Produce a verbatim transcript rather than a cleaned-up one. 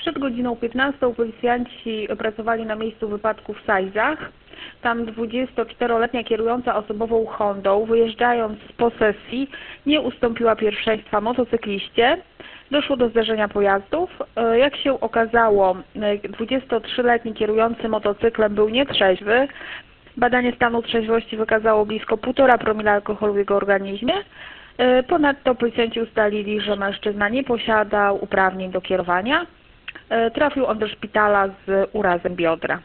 Przed godziną piętnastą policjanci pracowali na miejscu wypadku w Sajzach. Tam dwudziestoczteroletnia kierująca osobową Hondą, wyjeżdżając z posesji, nie ustąpiła pierwszeństwa motocykliście. Doszło do zderzenia pojazdów. Jak się okazało, dwudziestotrzyletni kierujący motocyklem był nietrzeźwy. Badanie stanu trzeźwości wykazało blisko półtora promila alkoholu w jego organizmie. Ponadto policjanci ustalili, że mężczyzna nie posiadał uprawnień do kierowania. Trafił on do szpitala z urazem biodra.